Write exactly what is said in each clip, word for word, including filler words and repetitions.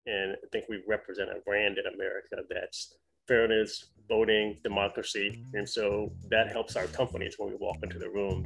And I think we represent a brand in America that's fairness, voting, democracy. And so that helps our companies when we walk into the room.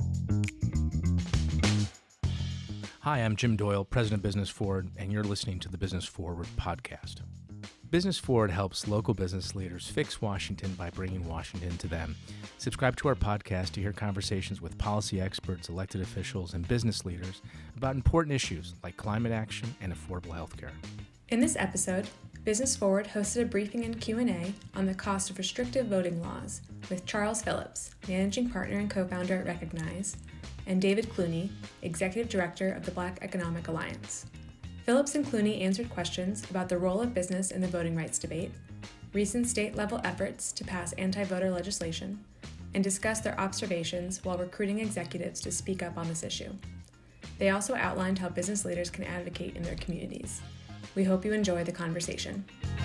Hi, I'm Jim Doyle, President of Business Forward, and you're listening to the Business Forward podcast. Business Forward helps local business leaders fix Washington by bringing Washington to them. Subscribe to our podcast to hear conversations with policy experts, elected officials, and business leaders about important issues like climate action and affordable health care. In this episode, Business Forward hosted a briefing and Q and A on the cost of restrictive voting laws with Charles Phillips, Managing Partner and Co-founder at Recognize, and David Clooney, Executive Director of the Black Economic Alliance. Phillips and Clooney answered questions about the role of business in the voting rights debate, recent state-level efforts to pass anti-voter legislation, and discussed their observations while recruiting executives to speak up on this issue. They also outlined how business leaders can advocate in their communities. We hope you enjoy the conversation.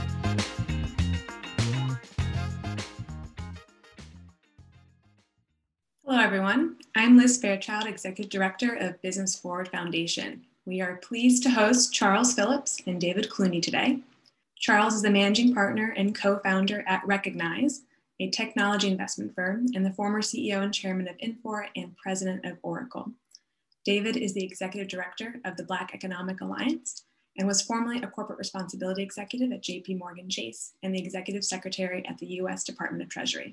Hello, everyone. I'm Liz Fairchild, Executive Director of Business Forward Foundation. We are pleased to host Charles Phillips and David Clooney today. Charles is the managing partner and co-founder at Recognize, a technology investment firm, and the former C E O and chairman of Infor and president of Oracle. David is the executive director of the Black Economic Alliance and was formerly a corporate responsibility executive at J P Morgan Chase and the executive secretary at the U S Department of Treasury.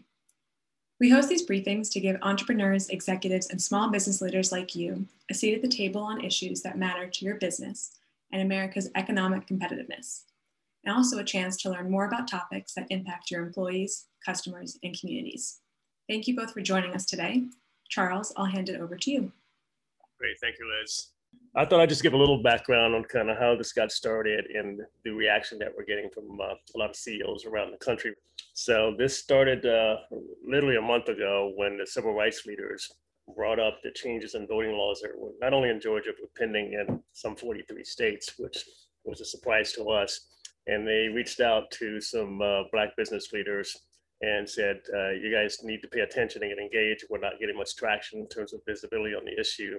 We host these briefings to give entrepreneurs, executives, and small business leaders like you a seat at the table on issues that matter to your business and America's economic competitiveness, and also a chance to learn more about topics that impact your employees, customers, and communities. Thank you both for joining us today. Charles, I'll hand it over to you. Great, thank you, Liz. I thought I'd just give a little background on kind of how this got started and the reaction that we're getting from uh, a lot of C E Os around the country. So this started uh, literally a month ago when the civil rights leaders brought up the changes in voting laws that were not only in Georgia, but pending in some forty-three states, which was a surprise to us. And they reached out to some uh, Black business leaders and said, uh, you guys need to pay attention and get engaged. We're not getting much traction in terms of visibility on the issue.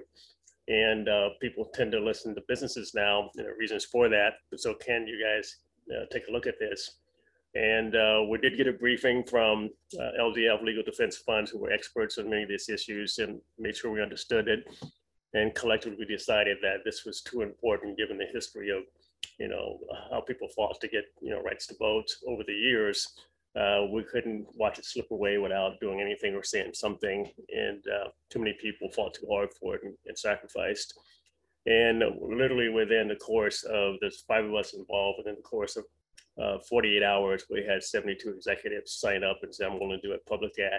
And uh, people tend to listen to businesses now, you know, reasons for that. So can you guys uh, take a look at this? And uh, we did get a briefing from uh, L D F, Legal Defense Funds, who were experts on many of these issues, and made sure we understood it. And collectively, we decided that this was too important, given the history of, you know, how people fought to get, you know, rights to vote over the years. Uh, we couldn't watch it slip away without doing anything or saying something. And uh, too many people fought too hard for it and, and sacrificed. And literally within the course of, there's five of us involved, within the course of uh, forty-eight hours, we had seventy-two executives sign up and say, I'm going to do a public ad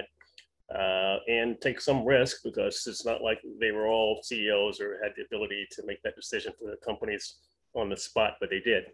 uh, and take some risk, because it's not like they were all C E Os or had the ability to make that decision for their companies on the spot, but they did.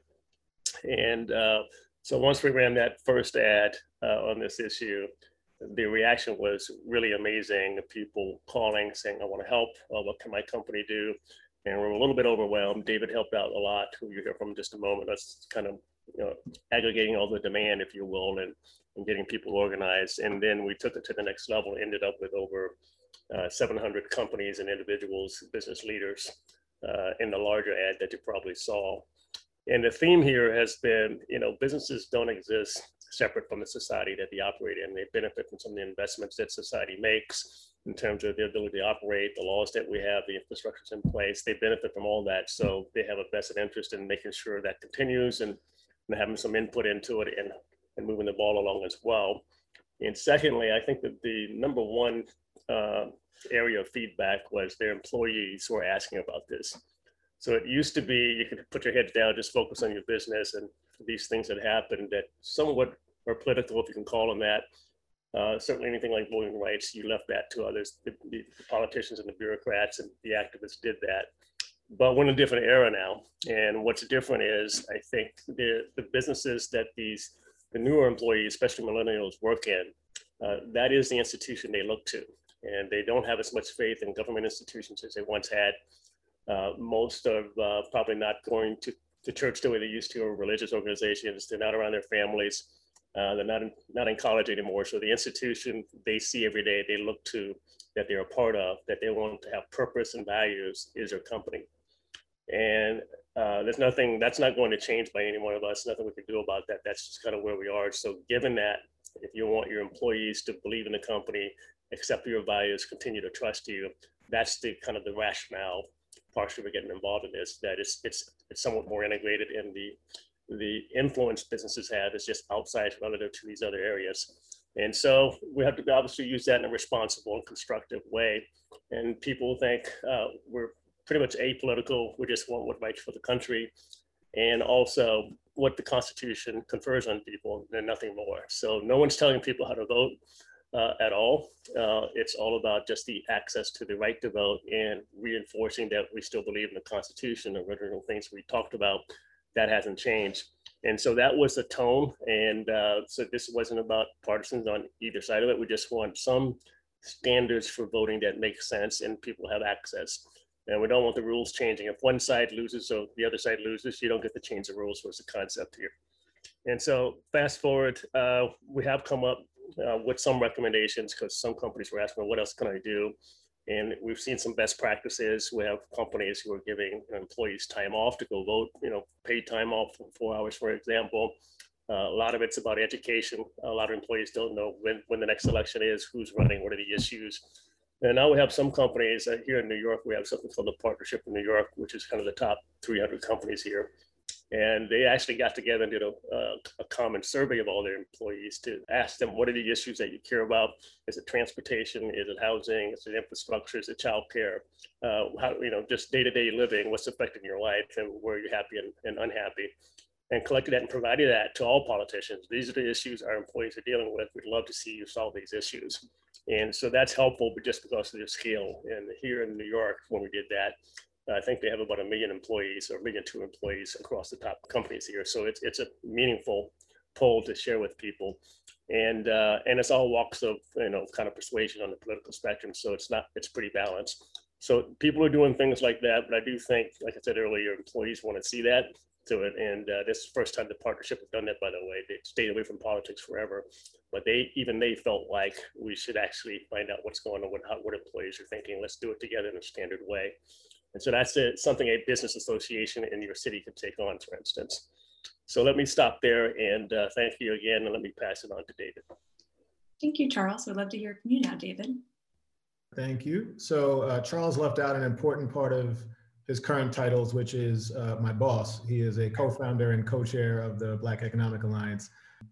And uh, So once we ran that first ad uh, on this issue, the reaction was really amazing. People calling, saying, I want to help. Uh, what can my company do? And we're a little bit overwhelmed. David helped out a lot, who you hear from in just a moment. That's kind of, you know, aggregating all the demand, if you will, and, and getting people organized. And then we took it to the next level, ended up with over uh, seven hundred companies and individuals, business leaders uh, in the larger ad that you probably saw. And the theme here has been, you know, businesses don't exist separate from the society that they operate in. They benefit from some of the investments that society makes in terms of their ability to operate, the laws that we have, the infrastructures in place. They benefit from all that. So they have a vested interest in making sure that continues and, and having some input into it and, and moving the ball along as well. And secondly, I think that the number one uh, area of feedback was their employees who are asking about this. So it used to be you could put your head down, just focus on your business, and these things that happened that somewhat are political, if you can call them that. Uh, certainly anything like voting rights, you left that to others. The, the politicians and the bureaucrats and the activists did that. But we're in a different era now. And what's different is, I think, the, the businesses that these, the newer employees, especially millennials, work in, uh, that is the institution they look to. And they don't have as much faith in government institutions as they once had. Uh, most are uh, probably not going to, to church the way they used to, or religious organizations. They're not around their families. Uh, they're not in, not in college anymore. So the institution they see every day, they look to, that they're a part of, that they want to have purpose and values, is their company. And Uh, there's nothing that's not going to change by any one of us. Nothing we can do about that. That's just kind of where we are. So given that, if you want your employees to believe in the company, accept your values, continue to trust you, that's the kind of the rationale partially we're getting involved in this, that it's it's it's somewhat more integrated, in the the influence businesses have is just outside relative to these other areas. And so we have to obviously use that in a responsible and constructive way. And people think uh, we're pretty much apolitical. We just want what's right for the country, and also what the Constitution confers on people, and nothing more. So no one's telling people how to vote uh, at all. Uh, it's all about just the access to the right to vote and reinforcing that we still believe in the Constitution, the original things we talked about. That hasn't changed. And so that was the tone. And uh, so this wasn't about partisans on either side of it. We just want some standards for voting that make sense and people have access. And we don't want the rules changing. If one side loses, so the other side loses, you don't get to change the rules, was the concept here. And so fast forward, uh, we have come up uh, with some recommendations, because some companies were asking, what else can I do? And we've seen some best practices. We have companies who are giving employees time off to go vote, you know, paid time off for four hours, for example. Uh, a lot of it's about education. A lot of employees don't know when, when the next election is, who's running, what are the issues. And now we have some companies uh, here in New York. We have something called the Partnership in New York, which is kind of the top three hundred companies here. And they actually got together and did a, uh, a common survey of all their employees to ask them, what are the issues that you care about? Is it transportation? Is it housing? Is it infrastructure? Is it childcare? Uh, how, you know, just day-to-day living, what's affecting your life, and where you're happy and, and unhappy? And collected that and provided that to all politicians. These are the issues our employees are dealing with. We'd love to see you solve these issues. And so that's helpful, but just because of their scale. And here in New York, when we did that, I think they have about a million employees, or a million two employees across the top companies here. So it's it's a meaningful poll to share with people. And uh, and it's all walks of, you know, kind of persuasion on the political spectrum. So it's not, it's pretty balanced. So people are doing things like that, but I do think, like I said earlier, employees want to see that to it. And uh, this is the first time the partnership has done that, by the way. They stayed away from politics forever, but they, even they felt like we should actually find out what's going on, with how, what employees are thinking. Let's do it together in a standard way. And so that's a, something a business association in your city could take on, for instance. So let me stop there, and uh, thank you again, and let me pass it on to David. Thank you, Charles. We'd love to hear from you now, David. Thank you. So uh, Charles left out an important part of his current titles, which is uh, my boss. He is a co-founder and co-chair of the Black Economic Alliance.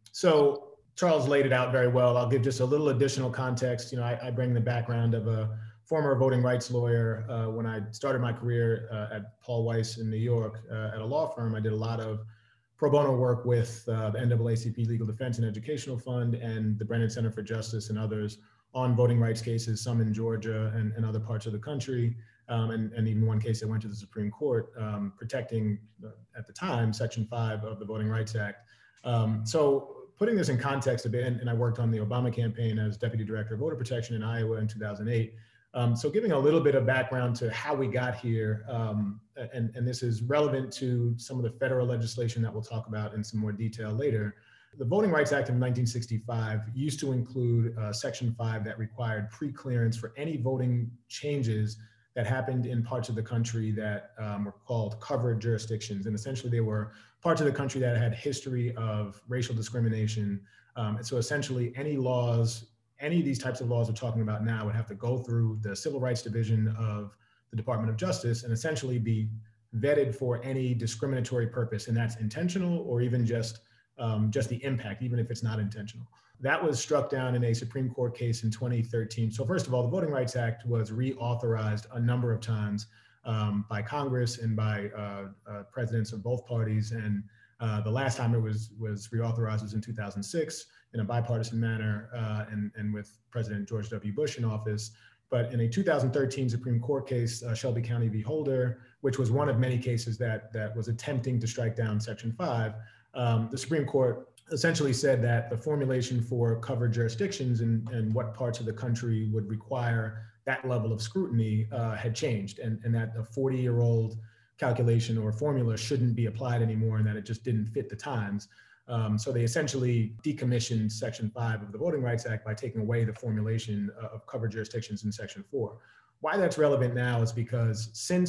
So Charles laid it out very well. I'll give just a little additional context. You know, I, I bring the background of a former voting rights lawyer. Uh, when I started my career uh, at Paul Weiss in New York uh, at a law firm, I did a lot of pro bono work with uh, the N double A C P Legal Defense and Educational Fund and the Brennan Center for Justice and others on voting rights cases, some in Georgia and, and other parts of the country. Um, and, and even one case that went to the Supreme Court, um, protecting, uh, at the time, Section five of the Voting Rights Act. Um, so putting this in context a bit, and, and I worked on the Obama campaign as Deputy Director of Voter Protection in Iowa in two thousand eight. Um, so giving a little bit of background to how we got here, um, and, and this is relevant to some of the federal legislation that we'll talk about in some more detail later. The Voting Rights Act of nineteen sixty-five used to include uh, Section five that required pre-clearance for any voting changes that happened in parts of the country that um, were called covered jurisdictions. And essentially they were parts of the country that had history of racial discrimination. Um, and so essentially any laws, any of these types of laws we're talking about now would have to go through the Civil Rights Division of the Department of Justice and essentially be vetted for any discriminatory purpose. And that's intentional or even just, um, just the impact, even if it's not intentional. That was struck down in a Supreme Court case in twenty thirteen. So first of all, the Voting Rights Act was reauthorized a number of times um, by Congress and by uh, uh, presidents of both parties. And uh, the last time it was, was reauthorized was in two thousand six in a bipartisan manner uh, and, and with President George W. Bush in office. But in a two thousand thirteen Supreme Court case, uh, Shelby County v. Holder, which was one of many cases that, that was attempting to strike down Section five, um, the Supreme Court essentially said that the formulation for covered jurisdictions and, and what parts of the country would require that level of scrutiny uh, had changed, and, and that a forty-year-old calculation or formula shouldn't be applied anymore, and that it just didn't fit the times. Um, so they essentially decommissioned Section five of the Voting Rights Act by taking away the formulation of covered jurisdictions in Section four. Why that's relevant now is because since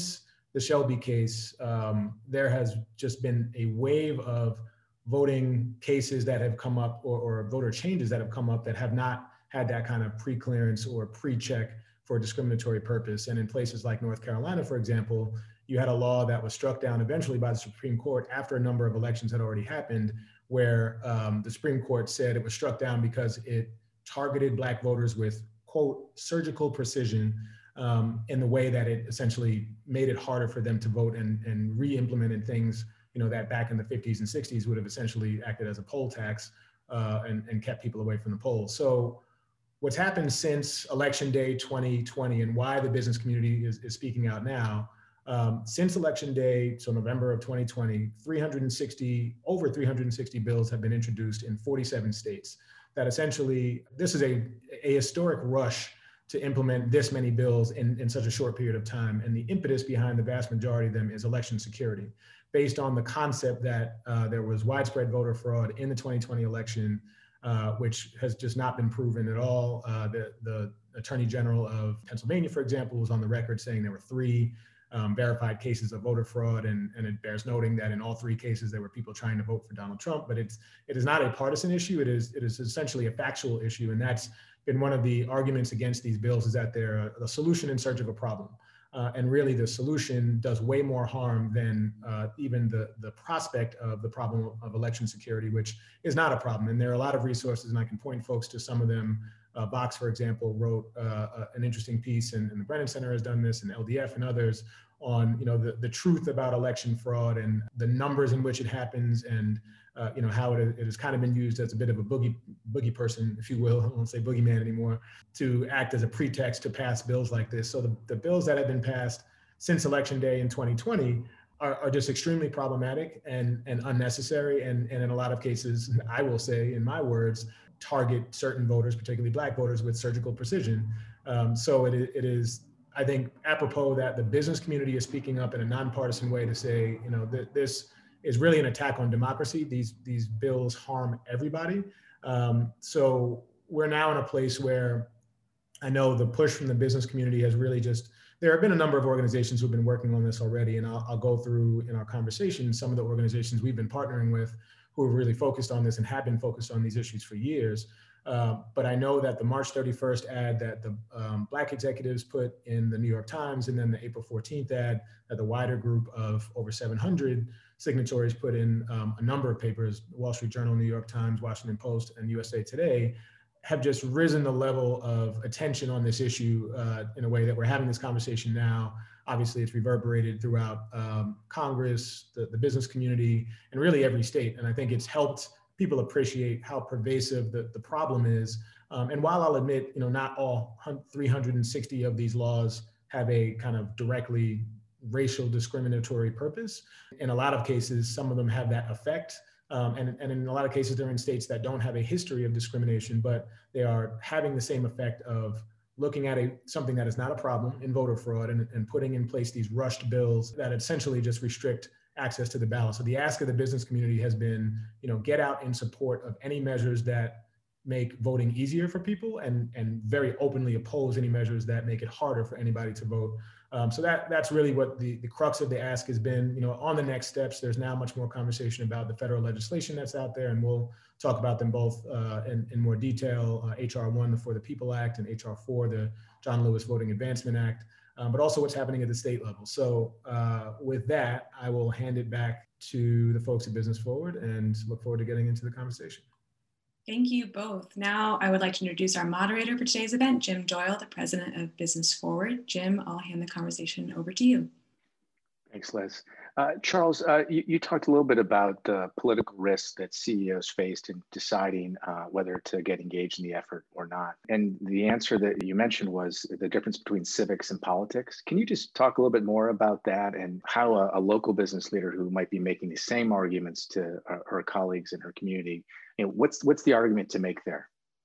the Shelby case, um, there has just been a wave of voting cases that have come up, or, or voter changes that have come up that have not had that kind of pre-clearance or pre-check for a discriminatory purpose. And in places like North Carolina, for example, you had a law that was struck down eventually by the Supreme Court after a number of elections had already happened, where um, the Supreme Court said it was struck down because it targeted Black voters with, quote, surgical precision, um, in the way that it essentially made it harder for them to vote, and, and re-implemented things, you know, that back in the fifties and sixties would have essentially acted as a poll tax, uh, and, and kept people away from the polls. So what's happened since Election Day twenty twenty, and why the business community is, is speaking out now, um, since Election Day, so November of twenty twenty, three hundred sixty, over three hundred sixty bills have been introduced in forty-seven states. That essentially, this is a, a historic rush to implement this many bills in, in such a short period of time. And the impetus behind the vast majority of them is election security, based on the concept that uh, there was widespread voter fraud in the twenty twenty election, uh, which has just not been proven at all. Uh, the, the Attorney General of Pennsylvania, for example, was on the record saying there were three um, verified cases of voter fraud, and, and it bears noting that in all three cases there were people trying to vote for Donald Trump. But it's it is not a partisan issue. It is it is essentially a factual issue, and that's been one of the arguments against these bills, is that they're a, a solution in search of a problem. Uh, and really the solution does way more harm than uh, even the, the prospect of the problem of election security, which is not a problem. And there are a lot of resources, and I can point folks to some of them. Uh, Vox, for example, wrote uh, uh, an interesting piece, and, and the Brennan Center has done this, and L D F and others, on, you know, the, the truth about election fraud and the numbers in which it happens, and uh, you know, how it, it has kind of been used as a bit of a boogie boogie person, if you will. I won't say boogeyman anymore, to act as a pretext to pass bills like this. So the, the bills that have been passed since Election Day in twenty twenty are, are just extremely problematic and, and unnecessary. And, and in a lot of cases, I will say, in my words, target certain voters, particularly Black voters, with surgical precision. Um, so it, it is, I think, apropos that the business community is speaking up in a nonpartisan way to say, you know, th- this is really an attack on democracy. These, these bills harm everybody. Um, so we're now in a place where I know the push from the business community has really just, there have been a number of organizations who've been working on this already, and I'll, I'll go through in our conversation some of the organizations we've been partnering with who have really focused on this and have been focused on these issues for years. Uh, but I know that the March thirty-first ad that the um, Black executives put in the New York Times, and then the April fourteenth ad that the wider group of over seven hundred signatories put in um, a number of papers, Wall Street Journal, New York Times, Washington Post, and U S A Today, have just risen the level of attention on this issue uh, in a way that we're having this conversation now. Obviously, it's reverberated throughout um, Congress, the, the business community, and really every state. And I think it's helped people appreciate how pervasive the, the problem is. Um, and while I'll admit, you know, not all three hundred sixty of these laws have a kind of directly racial discriminatory purpose, in a lot of cases, some of them have that effect. Um, and, and in a lot of cases, they're in states that don't have a history of discrimination, but they are having the same effect of looking at a something that is not a problem in voter fraud, and, and putting in place these rushed bills that essentially just restrict access to the ballot. So the ask of the business community has been, you know, get out in support of any measures that make voting easier for people, and, and very openly oppose any measures that make it harder for anybody to vote. Um, so that that's really what the, the crux of the ask has been. You know, on the next steps, there's now much more conversation about the federal legislation that's out there, and we'll talk about them both uh, in, in more detail. Uh, H R one, the For the People Act, and H R four, the John Lewis Voting Advancement Act, um, but also what's happening at the state level. So uh, with that, I will hand it back to the folks at Business Forward, and look forward to getting into the conversation. Thank you both. Now I would like to introduce our moderator for today's event, Jim Doyle, the president of Business Forward. Jim, I'll hand the conversation over to you. Thanks, Liz. Uh, Charles, uh, you, you talked a little bit about the political risks that C E Os faced in deciding uh, whether to get engaged in the effort or not. And the answer that you mentioned was the difference between civics and politics. Can you just talk a little bit more about that, and how a, a local business leader who might be making the same arguments to her, her colleagues in her community, you know, what's what's the argument to make there?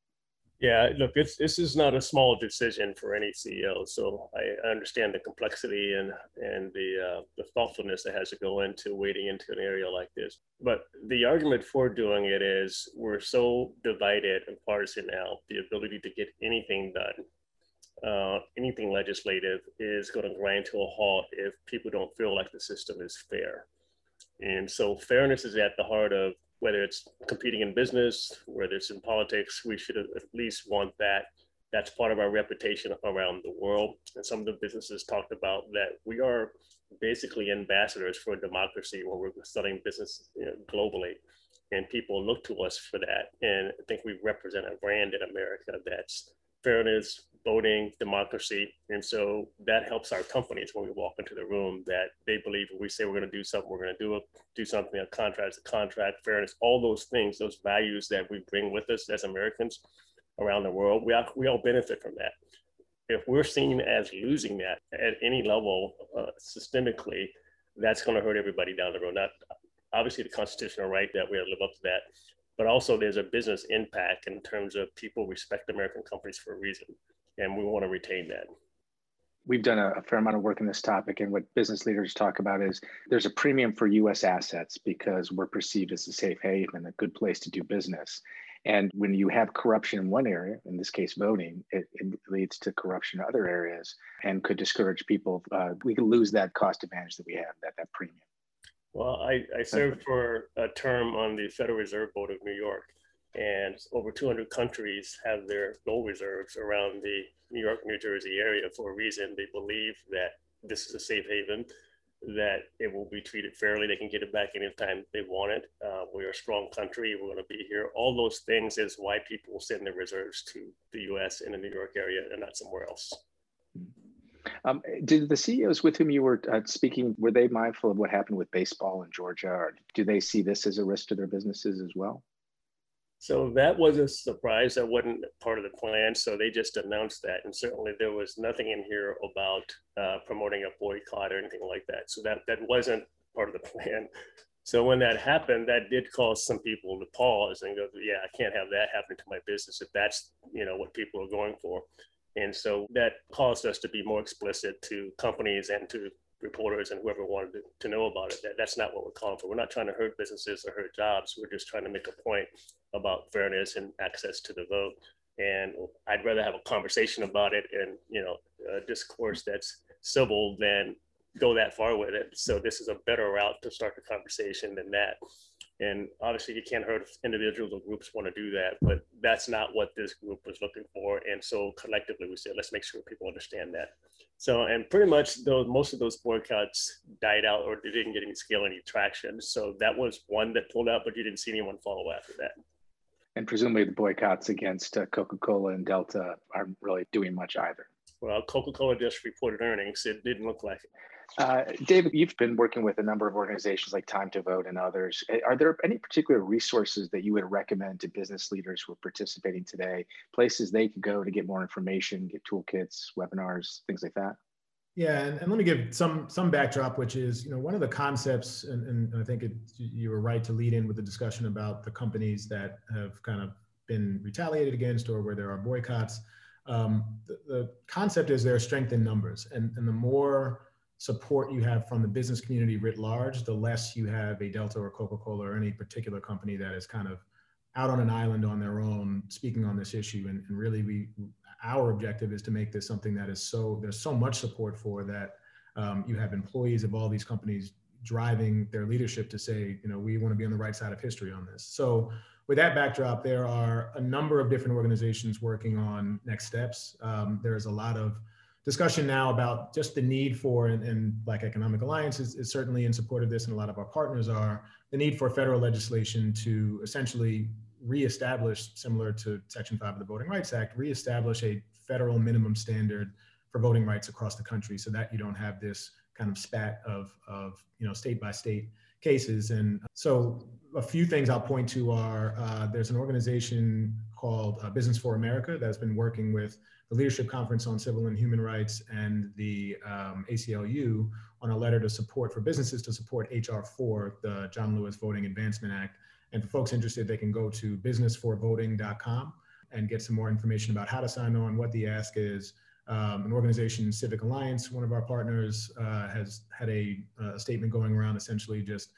Yeah, look, it's, this is not a small decision for any C E O. So I understand the complexity and and the uh, the thoughtfulness that has to go into wading into an area like this. But the argument for doing it is we're so divided and partisan now. The ability to get anything done uh, anything legislative is going to grind to a halt if people don't feel like the system is fair. And so fairness is at the heart of whether it's competing in business, whether it's in politics, we should at least want that. That's part of our reputation around the world. And some of the businesses talked about that we are basically ambassadors for democracy when we're studying business, you know, globally. And people look to us for that. And I think we represent a brand in America that's fairness, voting, democracy. And so that helps our companies when we walk into the room, that they believe when we say we're going to do something, we're going to do it, do something, a contract is a contract, fairness, all those things, those values that we bring with us as Americans around the world, we all, we all benefit from that. If we're seen as losing that at any level uh, systemically, that's going to hurt everybody down the road. Not obviously the constitutional right that we have to live up to that, but also there's a business impact in terms of people respect American companies for a reason, and we want to retain that. We've done a, a fair amount of work in this topic, and what business leaders talk about is there's a premium for U S assets because we're perceived as a safe haven, a good place to do business. And when you have corruption in one area, in this case voting, it, it leads to corruption in other areas and could discourage people. Uh, we could lose that cost advantage that we have, that, that premium. Well, I, I served for a term on the Federal Reserve Board of New York, and over two hundred countries have their gold reserves around the New York, New Jersey area for a reason. They believe that this is a safe haven, that it will be treated fairly. They can get it back anytime they want it. Uh, we're a strong country. We're going to be here. All those things is why people will send their reserves to the U S in the New York area and not somewhere else. Um, did the C E Os with whom you were uh, speaking, were they mindful of what happened with baseball in Georgia, or do they see this as a risk to their businesses as well? So that was a surprise. That wasn't part of the plan. So they just announced that. And certainly there was nothing in here about uh, promoting a boycott or anything like that. So that, that wasn't part of the plan. So when that happened, that did cause some people to pause and go, yeah, I can't have that happen to my business if that's, you know, what people are going for. And so that caused us to be more explicit to companies and to reporters and whoever wanted to, to know about it. That, that's not what we're calling for. We're not trying to hurt businesses or hurt jobs. We're just trying to make a point about fairness and access to the vote. And I'd rather have a conversation about it and, you know, a discourse that's civil than go that far with it. So this is a better route to start the conversation than that. And obviously you can't hurt if individuals or groups want to do that, but that's not what this group was looking for. And so collectively we said, let's make sure people understand that. So, and pretty much those, most of those boycotts died out or they didn't get any scale, any traction. So that was one that pulled out, but you didn't see anyone follow after that. And presumably the boycotts against uh, Coca-Cola and Delta aren't really doing much either. Well, Coca-Cola just reported earnings. It didn't look like it. Uh, David, you've been working with a number of organizations like Time to Vote and others. Are there any particular resources that you would recommend to business leaders who are participating today, places they could go to get more information, get toolkits, webinars, things like that? Yeah, and, and let me give some some backdrop, which is, you know, one of the concepts, and, and I think it, you were right to lead in with the discussion about the companies that have kind of been retaliated against or where there are boycotts. Um, the, the concept is there are strength in numbers, and, and the more support you have from the business community writ large, the less you have a Delta or Coca-Cola or any particular company that is kind of out on an island on their own speaking on this issue. And, and really, we our objective is to make this something that is so, there's so much support for that um, you have employees of all these companies driving their leadership to say, you know, we want to be on the right side of history on this. So with that backdrop, there are a number of different organizations working on next steps. Um, there's a lot of discussion now about just the need for, and, and Black Economic Alliance is, is certainly in support of this, and a lot of our partners are, the need for federal legislation to essentially reestablish, similar to Section five of the Voting Rights Act, reestablish a federal minimum standard for voting rights across the country so that you don't have this kind of spat of, of you know, state by state cases. And so a few things I'll point to are, uh, there's an organization called uh, Business for America that's been working with the Leadership Conference on Civil and Human Rights and the um, A C L U on a letter to support for businesses to support H R four, the John Lewis Voting Advancement Act. And for folks interested, they can go to business for voting dot com and get some more information about how to sign on, what the ask is. Um, an organization, Civic Alliance, one of our partners, uh, has had a, a statement going around essentially just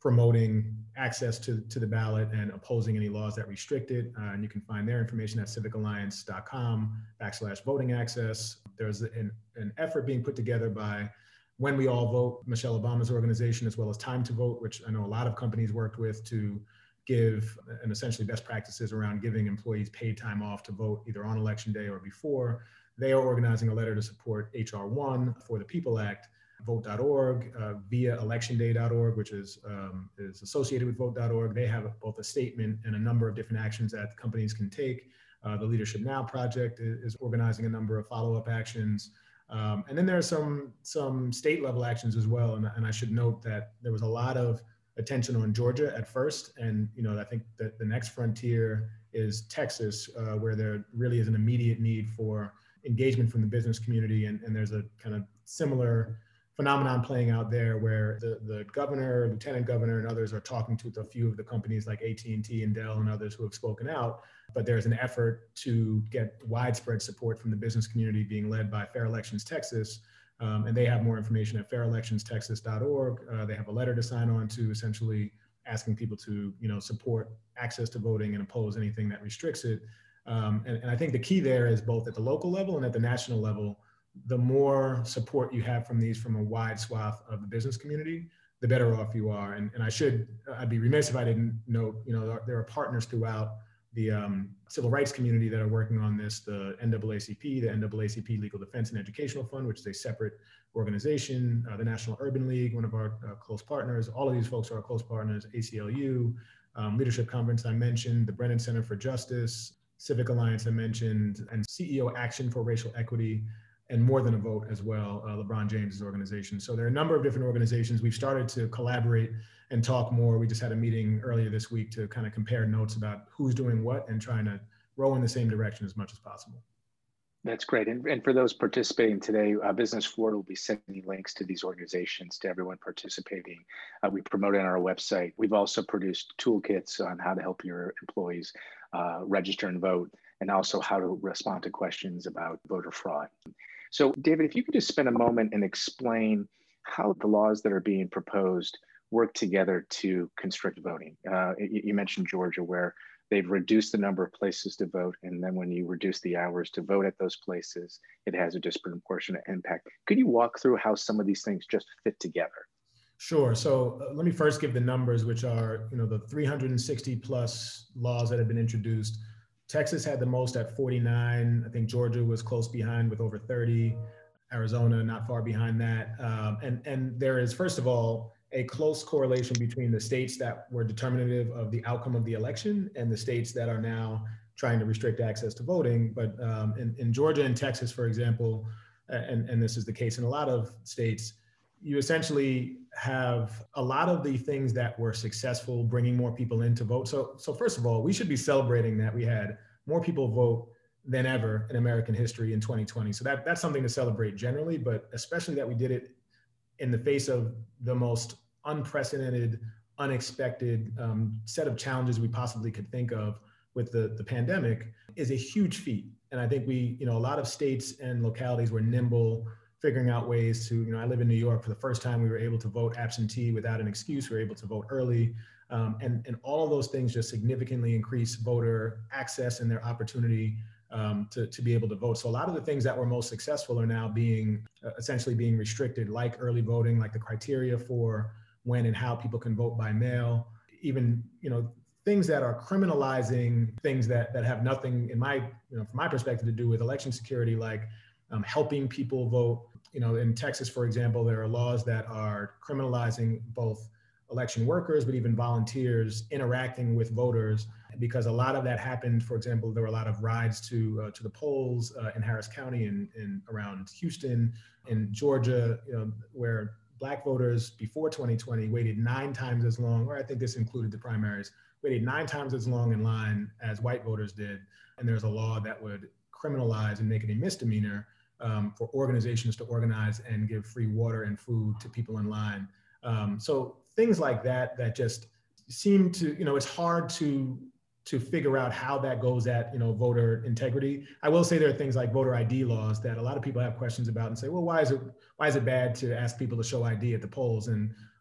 promoting access to, to the ballot and opposing any laws that restrict it. Uh, and you can find their information at civicalliance.com backslash voting access. There's an, an effort being put together by When We All Vote, Michelle Obama's organization, as well as Time to Vote, which I know a lot of companies worked with to give and essentially best practices around giving employees paid time off to vote either on election day or before. They are organizing a letter to support H R one for the People Act. vote dot org, uh, via election day dot org, which is um, is associated with vote dot org. They have both a statement and a number of different actions that companies can take. Uh, the Leadership Now project is, is organizing a number of follow-up actions. Um, and then there are some some state level actions as well. And, and I should note that there was a lot of attention on Georgia at first. And you know, I think that the next frontier is Texas, uh, where there really is an immediate need for engagement from the business community. And, and there's a kind of similar phenomenon playing out there where the, the governor, lieutenant governor, and others are talking to a few of the companies like A T and T and Dell and others who have spoken out. But there's an effort to get widespread support from the business community being led by Fair Elections Texas. Um, and they have more information at fair elections texas dot org. Uh, they have a letter to sign on to essentially asking people to, you know, support access to voting and oppose anything that restricts it. Um, and, and I think the key there is both at the local level and at the national level. The more support you have from these from a wide swath of the business community, the better off you are. And, and I should, I'd be remiss if I didn't note, you know, there are partners throughout the um, civil rights community that are working on this, the N double A C P, the N double A C P Legal Defense and Educational Fund, which is a separate organization, uh, the National Urban League, one of our uh, close partners. All of these folks are our close partners, A C L U, um, Leadership Conference I mentioned, the Brennan Center for Justice, Civic Alliance I mentioned, and C E O Action for Racial Equity, and More Than a Vote as well, uh, LeBron James's organization. So there are a number of different organizations. We've started to collaborate and talk more. We just had a meeting earlier this week to kind of compare notes about who's doing what and trying to row in the same direction as much as possible. That's great. And, and for those participating today, uh, Business Forward will be sending links to these organizations to everyone participating. Uh, we promote it on our website. We've also produced toolkits on how to help your employees uh, register and vote, and also how to respond to questions about voter fraud. So David, if you could just spend a moment and explain how the laws that are being proposed work together to constrict voting. Uh, you, you mentioned Georgia, where they've reduced the number of places to vote. And then when you reduce the hours to vote at those places, it has a disproportionate impact. Could you walk through how some of these things just fit together? Sure. So uh, let me first give the numbers, which are, you know, the three hundred sixty plus laws that have been introduced. Texas had the most at forty-nine. I think Georgia was close behind with over thirty. Arizona not far behind that. Um, and, and there is, first of all, a close correlation between the states that were determinative of the outcome of the election and the states that are now trying to restrict access to voting. But um, in, in Georgia and Texas, for example, and, and this is the case in a lot of states, you essentially have a lot of the things that were successful bringing more people in to vote. So, so first of all, we should be celebrating that we had more people vote than ever in American history in twenty twenty. So that, that's something to celebrate generally, but especially that we did it in the face of the most unprecedented, unexpected um, set of challenges we possibly could think of with the, the pandemic is a huge feat. And I think we, you know, a lot of states and localities were nimble, figuring out ways to, you know, I live in New York. For the first time, we were able to vote absentee without an excuse. We were able to vote early. Um, and, and all of those things just significantly increase voter access and their opportunity um, to, to be able to vote. So a lot of the things that were most successful are now being uh, essentially being restricted, like early voting, like the criteria for when and how people can vote by mail, even, you know, things that are criminalizing things that, that have nothing, in my, you know, from my perspective, to do with election security, like um, helping people vote. You know, in Texas, for example, there are laws that are criminalizing both election workers, but even volunteers interacting with voters, because a lot of that happened. For example, there were a lot of rides to uh, to the polls uh, in Harris County and, and around Houston, in Georgia, you know, where Black voters before twenty twenty waited nine times as long, or I think this included the primaries, waited nine times as long in line as white voters did. And there's a law that would criminalize and make it a misdemeanor um, for organizations to organize and give free water and food to people in line. Um, so things like that, that just seem to, you know, it's hard to to figure out how that goes at, you know, voter integrity. I will say there are things like voter I D laws that a lot of people have questions about and say, well, why is it why is it bad to ask people to show I D at the polls? And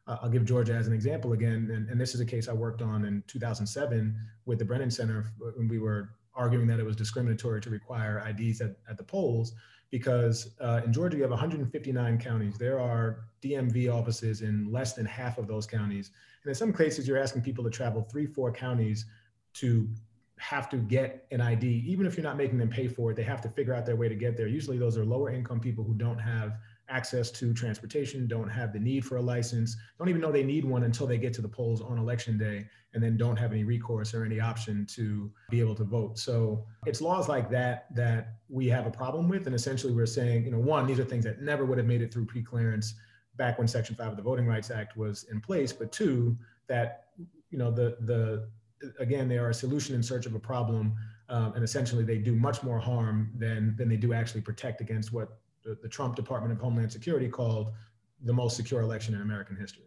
Uh, I'll give Georgia as an example again, and, and this is a case I worked on in two thousand seven with the Brennan Center when we were arguing that it was discriminatory to require I Ds at, at the polls, because uh, in Georgia, you have one hundred fifty-nine counties. There are D M V offices in less than half of those counties. And in some cases, you're asking people to travel three, four counties to have to get an I D. Even if you're not making them pay for it, they have to figure out their way to get there. Usually those are lower income people who don't have access to transportation, don't have the need for a license, don't even know they need one until they get to the polls on election day, and then don't have any recourse or any option to be able to vote. So it's laws like that that we have a problem with. And essentially we're saying, you know, one, these are things that never would have made it through pre-clearance back when Section five of the Voting Rights Act was in place. But two, that, you know, the, the again, they are a solution in search of a problem. Um, and essentially they do much more harm than, than they do actually protect against what the, the Trump Department of Homeland Security called the most secure election in American history.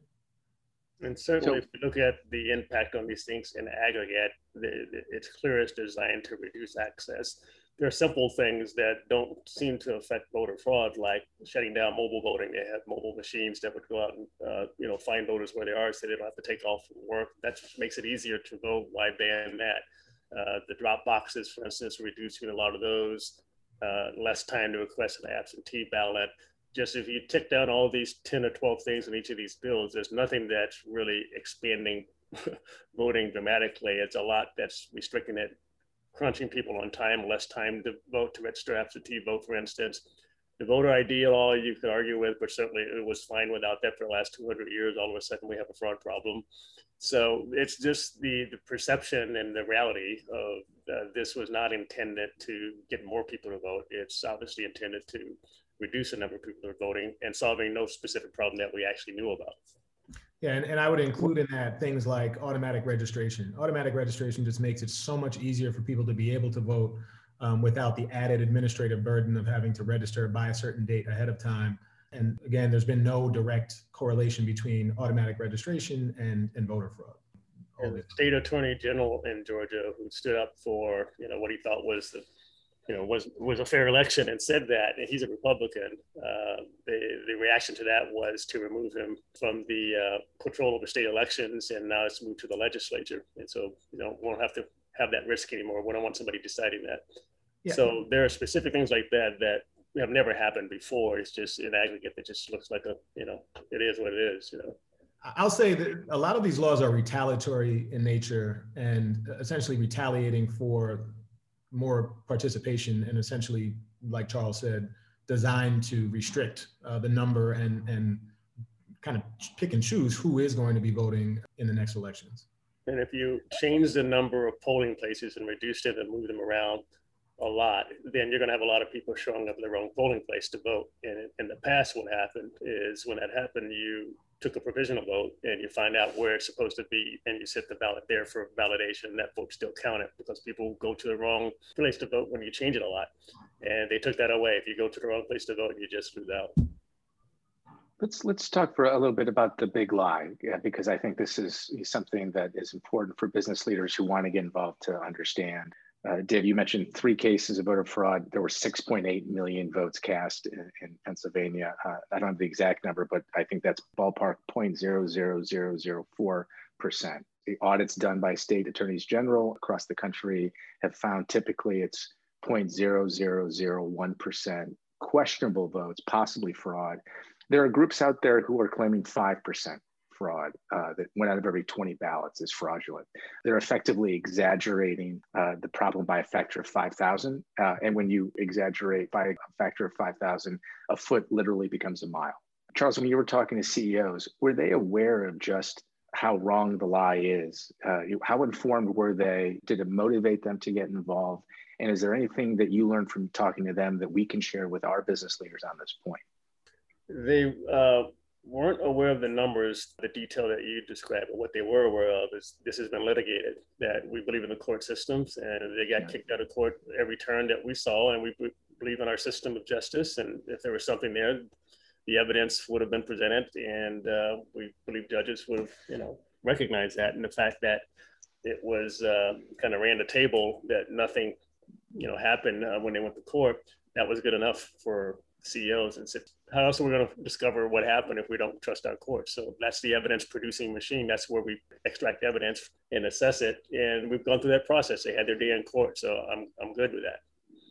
And certainly, So, if you look at the impact on these things in aggregate, the, the, it's clear it's designed to reduce access. There are simple things that don't seem to affect voter fraud, like shutting down mobile voting. They have mobile machines that would go out and uh, you know, find voters where they are, so they don't have to take off from work. That makes it easier to vote. Why ban that? Uh, the drop boxes, for instance, reducing a lot of those. Uh, less time to request an absentee ballot. Just if you tick down all these ten or twelve things in each of these bills, there's nothing that's really expanding voting dramatically. It's a lot that's restricting it, crunching people on time, less time to vote, to register absentee vote, for instance. The voter I D law you could argue with, but certainly it was fine without that for the last two hundred years. All of a sudden we have a fraud problem. So it's just the, the perception and the reality of uh, this was not intended to get more people to vote. It's obviously intended to reduce the number of people who are voting and solving no specific problem that we actually knew about. Yeah, and, and I would include in that things like automatic registration. Automatic registration just makes it so much easier for people to be able to vote um, without the added administrative burden of having to register by a certain date ahead of time. And again, there's been no direct correlation between automatic registration and, and voter fraud. And the state attorney general in Georgia, who stood up for, you know, what he thought was the, you know, was was a fair election, and said that, and he's a Republican. Uh, the the reaction to that was to remove him from the uh, control over state elections, and now it's moved to the legislature. And so, you know, we don't have to have that risk anymore. We don't want somebody deciding that. Yeah. So there are specific things like that that have never happened before. It's just in aggregate, it just looks like a, you know, it is what it is, you know. I'll say that a lot of these laws are retaliatory in nature and essentially retaliating for more participation, and essentially, like Charles said, designed to restrict uh, the number and, and kind of pick and choose who is going to be voting in the next elections. And if you change the number of polling places and reduce it and move them around a lot, then you're going to have a lot of people showing up in the wrong polling place to vote. And in the past, what happened is when that happened, you took a provisional vote and you find out where it's supposed to be and you set the ballot there for validation. That vote still counted because people go to the wrong place to vote when you change it a lot. And they took that away. If you go to the wrong place to vote, you just lose out. Let's let's talk for a little bit about the big lie, yeah, because I think this is something that is important for business leaders who want to get involved to understand. Uh, Dave, you mentioned three cases of voter fraud. There were six point eight million votes cast in, in Pennsylvania. Uh, I don't have the exact number, but I think that's ballpark zero point zero zero zero zero four percent. The audits done by state attorneys general across the country have found typically it's zero point zero zero zero one percent questionable votes, possibly fraud. There are groups out there who are claiming five percent fraud, uh, that one out of every twenty ballots is fraudulent. They're effectively exaggerating uh, the problem by a factor of five thousand. Uh, and when you exaggerate by a factor of five thousand, a foot literally becomes a mile. Charles, when you were talking to C E Os, were they aware of just how wrong the lie is? Uh, how informed were they? Did it motivate them to get involved? And is there anything that you learned from talking to them that we can share with our business leaders on this point? They uh, weren't aware of the numbers, the detail that you described, but what they were aware of is this has been litigated, that we believe in the court systems, and they got yeah. kicked out of court every turn that we saw, and we believe in our system of justice. And if there was something there, the evidence would have been presented, and uh, we believe judges would have, you know, recognized that. And the fact that it was uh, kind of ran the table, that nothing, you know, happened uh, when they went to court, that was good enough for C E Os and said, how else are we going to discover what happened if we don't trust our courts? So that's the evidence producing machine. That's where we extract evidence and assess it. And we've gone through that process. They had their day in court. So I'm I'm good with that.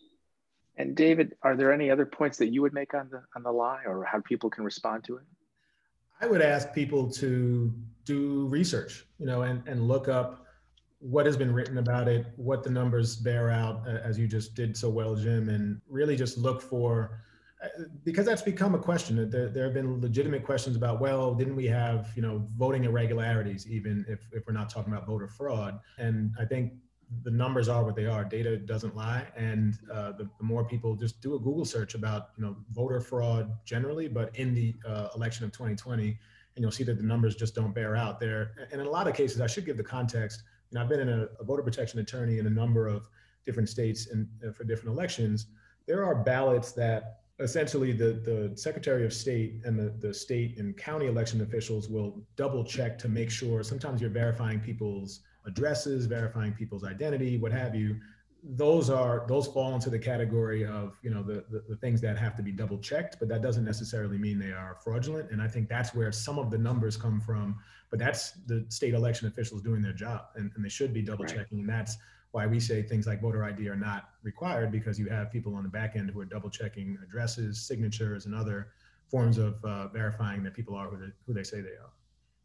And David, are there any other points that you would make on the on the lie, or how people can respond to it? I would ask people to do research, you know, and, and look up what has been written about it, what the numbers bear out, as you just did so well, Jim, and really just look for, because that's become a question. There, there have been legitimate questions about, well, didn't we have, you know, voting irregularities, even if, if we're not talking about voter fraud? And I think the numbers are what they are. Data doesn't lie. And uh, the, the more people just do a Google search about, you know, voter fraud generally, but in the uh, election of twenty twenty, and you'll see that the numbers just don't bear out there. And in a lot of cases, I should give the context, and I've been in a, a voter protection attorney in a number of different states and uh, for different elections. There are ballots that essentially the, the Secretary of State and the, the state and county election officials will double check to make sure. Sometimes you're verifying people's addresses, verifying people's identity, what have you. Those are, those fall into the category of, you know, the, the, the things that have to be double checked, but that doesn't necessarily mean they are fraudulent. And I think that's where some of the numbers come from, but that's the state election officials doing their job, and, and they should be double checking. Right. And that's why we say things like voter I D are not required, because you have people on the back end who are double checking addresses, signatures, and other forms of uh, verifying that people are who they, who they say they are.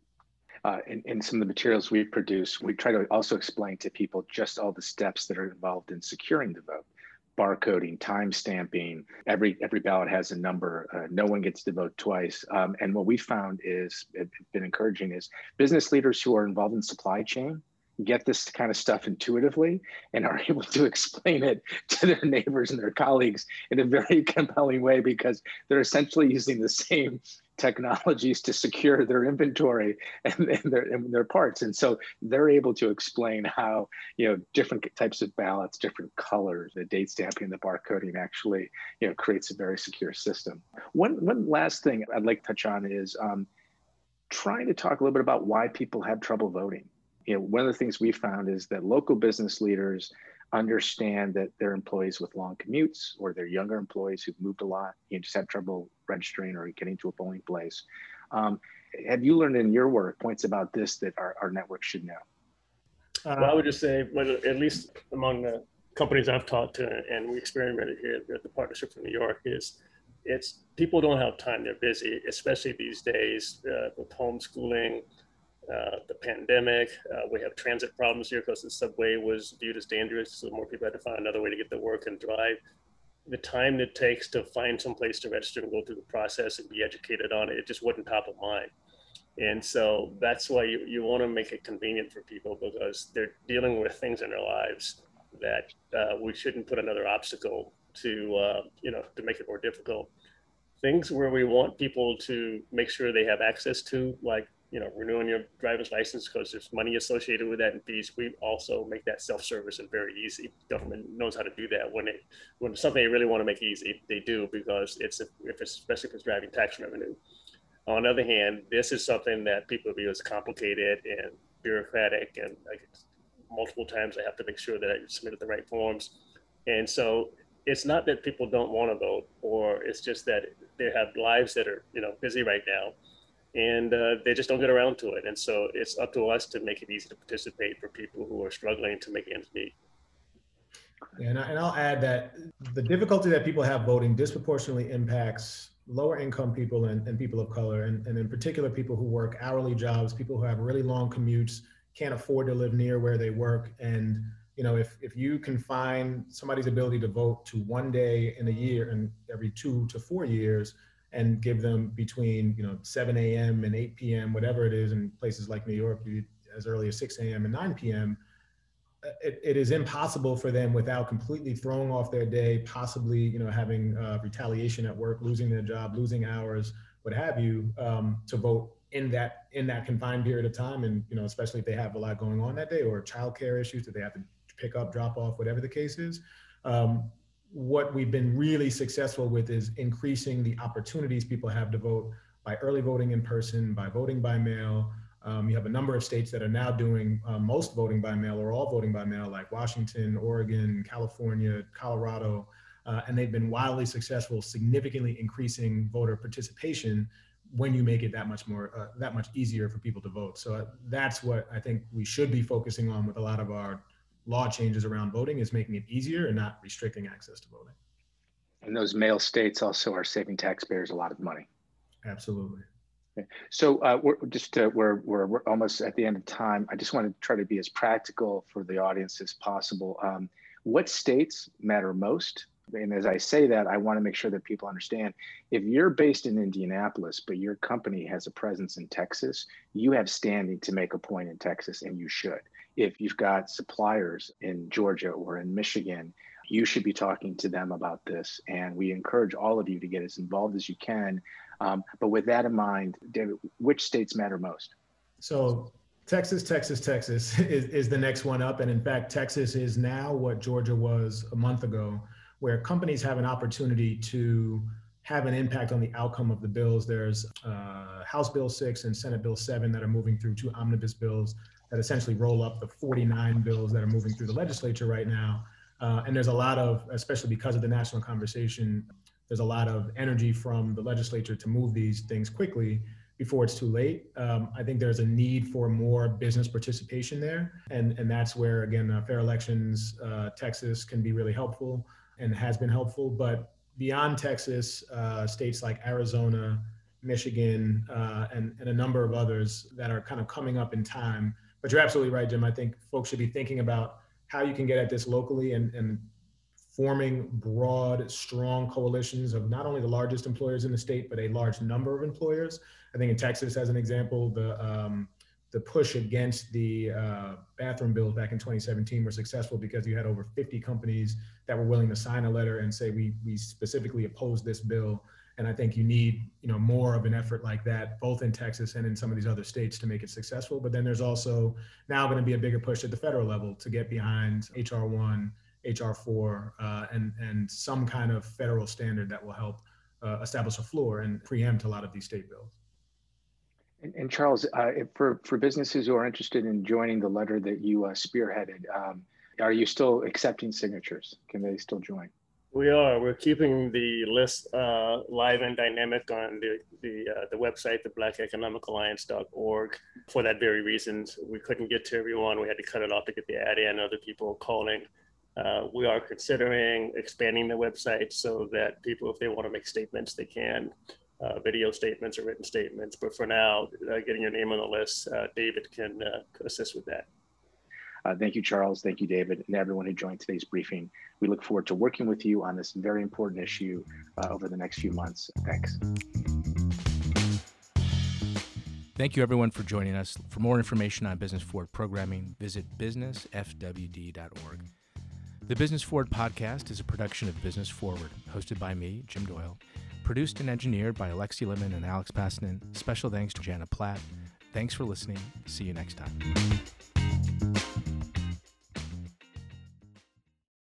Uh, in, in some of the materials we produce, we try to also explain to people just all the steps that are involved in securing the vote. Barcoding, time stamping, every every ballot has a number. Uh, no one gets to vote twice. Um, and what we found is, it's been encouraging, is business leaders who are involved in supply chain get this kind of stuff intuitively and are able to explain it to their neighbors and their colleagues in a very compelling way, because they're essentially using the same technologies to secure their inventory and, and, their, and their parts. And so they're able to explain how, you know, different types of ballots, different colors, the date stamping, the barcoding actually, you know, creates a very secure system. One, one last thing I'd like to touch on is um, trying to talk a little bit about why people have trouble voting. You know, one of the things we found is that local business leaders understand that their employees with long commutes, or their younger employees who've moved a lot, you know, just have trouble registering or getting to a polling place. Um, have you learned in your work points about this that our, our network should know? Well, I would just say, well, at least among the companies I've talked to, and we experimented here at the Partnership for New York, is it's people don't have time. They're busy, especially these days uh, with homeschooling, Uh, the pandemic. Uh, we have transit problems here because the subway was viewed as dangerous, so more people had to find another way to get to work and drive. The time it takes to find some place to register and go through the process and be educated on it, it just wasn't top of mind. And so that's why you, you want to make it convenient for people, because they're dealing with things in their lives that uh, we shouldn't put another obstacle to, uh, you know, to make it more difficult. Things where we want people to make sure they have access to, like, you know, renewing your driver's license, because there's money associated with that and fees. We also make that self-service and very easy. Government knows how to do that. When it, when it's something they really want to make easy, they do, because it's, if it's, especially if it's driving tax revenue. On the other hand, this is something that people view as complicated and bureaucratic, and like multiple times I have to make sure that I submitted the right forms. And so it's not that people don't want to vote, or it's just that they have lives that are, you know, busy right now, and uh, they just don't get around to it. And so it's up to us to make it easy to participate for people who are struggling to make ends meet. Yeah, and, I, and I'll add that the difficulty that people have voting disproportionately impacts lower income people and, and people of color, and, and in particular people who work hourly jobs, people who have really long commutes, can't afford to live near where they work. And you know, if, if you confine somebody's ability to vote to one day in a year and every two to four years, and give them between, you know, seven a m and eight p m, whatever it is, in places like New York, as early as six a m and nine p m, it, it is impossible for them, without completely throwing off their day, possibly, you know, having uh, retaliation at work, losing their job, losing hours, what have you, um, to vote in that in that confined period of time. And, you know, especially if they have a lot going on that day, or childcare issues that they have to pick up, drop off, whatever the case is. Um, what we've been really successful with is increasing the opportunities people have to vote by early voting in person, by voting by mail. Um, you have a number of states that are now doing uh, most voting by mail, or all voting by mail, like Washington, Oregon, California, Colorado. Uh, and they've been wildly successful, significantly increasing voter participation when you make it that much more, uh, that much easier for people to vote. So uh, that's what I think we should be focusing on with a lot of our law changes around voting, is making it easier and not restricting access to voting. And those mail states also are saving taxpayers a lot of money. Absolutely. Okay. So uh, we're just uh, we're, we're we're almost at the end of time. I just want to try to be as practical for the audience as possible. Um, what states matter most? And as I say that, I want to make sure that people understand, if you're based in Indianapolis, but your company has a presence in Texas, you have standing to make a point in Texas, and you should. If you've got suppliers in Georgia or in Michigan, you should be talking to them about this. And we encourage all of you to get as involved as you can. Um, but with that in mind, David, which states matter most? So Texas, Texas, Texas is, is the next one up. And in fact, Texas is now what Georgia was a month ago, where companies have an opportunity to have an impact on the outcome of the bills. There's uh, House Bill six and Senate Bill seven that are moving through, two omnibus bills that essentially roll up the forty-nine bills that are moving through the legislature right now. Uh, and there's a lot of, especially because of the national conversation, there's a lot of energy from the legislature to move these things quickly before it's too late. Um, I think there's a need for more business participation there. And, and that's where, again, uh, fair elections, uh, Texas can be really helpful and has been helpful. But beyond Texas, uh, states like Arizona, Michigan, uh, and, and a number of others that are kind of coming up in time. But you're absolutely right, Jim. I think folks should be thinking about how you can get at this locally, and, and forming broad, strong coalitions of not only the largest employers in the state, but a large number of employers. I think in Texas, as an example, the um, the push against the uh, bathroom bills back in twenty seventeen were successful because you had over fifty companies that were willing to sign a letter and say, we we specifically oppose this bill. And I think you need, you know, more of an effort like that, both in Texas and in some of these other states, to make it successful. But then there's also now going to be a bigger push at the federal level to get behind H R one, H R four, uh, and, and some kind of federal standard that will help uh, establish a floor and preempt a lot of these state bills. And, and Charles, uh, if for, for businesses who are interested in joining the letter that you uh, spearheaded, um, are you still accepting signatures? Can they still join? We are. We're keeping the list uh, live and dynamic on the the, uh, the website, the black economic alliance dot org. For that very reason, we couldn't get to everyone. We had to cut it off to get the ad in. Other people calling. Uh, we are considering expanding the website so that people, if they want to make statements, they can. Uh, video statements or written statements. But for now, uh, getting your name on the list, uh, David can uh, assist with that. Uh, thank you, Charles. Thank you, David, and everyone who joined today's briefing. We look forward to working with you on this very important issue uh, over the next few months. Thanks. Thank you, everyone, for joining us. For more information on Business Forward programming, visit business f w d dot org. The Business Forward podcast is a production of Business Forward, hosted by me, Jim Doyle, produced and engineered by Alexi Lippman and Alex Passanen. Special thanks to Jana Platt. Thanks for listening. See you next time.